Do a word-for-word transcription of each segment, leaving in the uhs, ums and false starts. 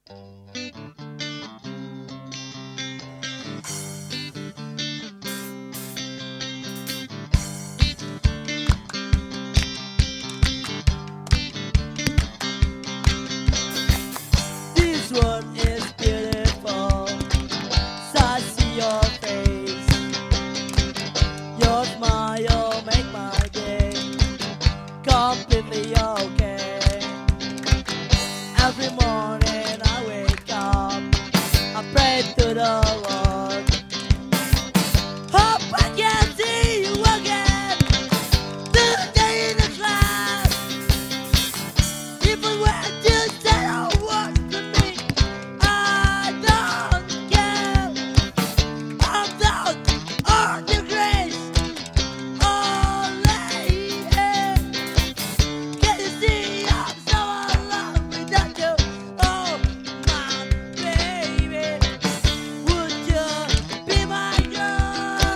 This world is beautiful, so I see your face. Your smile make my day completely okay. Every morning I wake up, I pray to the Lord. Hope I can see you again today in the class. Even when you say a word to me, I don't care. I'm down on your grace, oh lady. Can you see I'm so alone without you? Oh my baby, would you be my girl?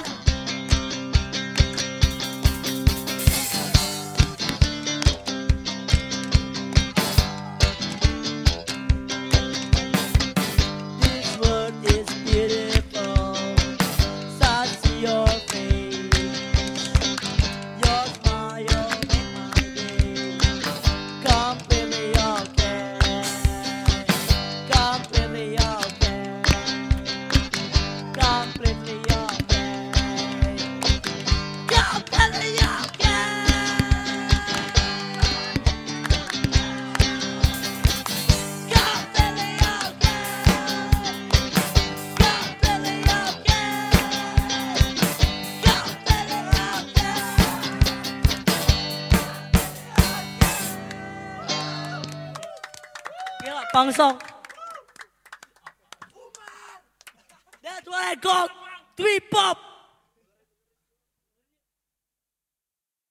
This world is beautiful, so I see your face. Your smile make my day completely okay. Completely okay. Completely okay. Completely okay. Completely okay. Pang song. That's what I call three pop.